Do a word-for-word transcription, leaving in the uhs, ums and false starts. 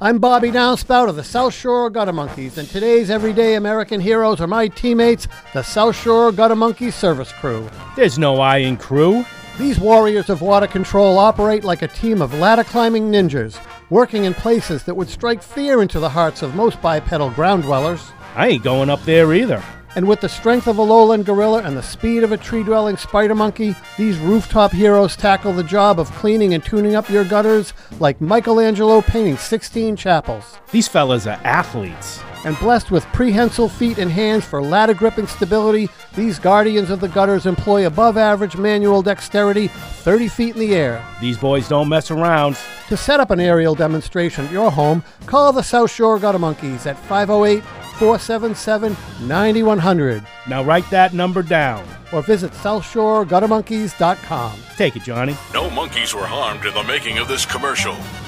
I'm Bobby Downspout of the South Shore Gutter Monkeys, and today's everyday American heroes are my teammates, the South Shore Gutter Monkeys service crew. There's no I in crew. These warriors of water control operate like a team of ladder-climbing ninjas, working in places that would strike fear into the hearts of most bipedal ground dwellers. I ain't going up there either. And with the strength of a lowland gorilla and the speed of a tree-dwelling spider monkey, these rooftop heroes tackle the job of cleaning and tuning up your gutters like Michelangelo painting sixteen chapels. These fellas are athletes. And blessed with prehensile feet and hands for ladder gripping stability, these guardians of the gutters employ above-average manual dexterity thirty feet in the air. These boys don't mess around. To set up an aerial demonstration at your home, call the South Shore Gutter Monkeys at five oh eight, four seven seven, nine one zero zero. Now write that number down. Or visit south shore gutter monkeys dot com. Take it, Johnny. No monkeys were harmed in the making of this commercial.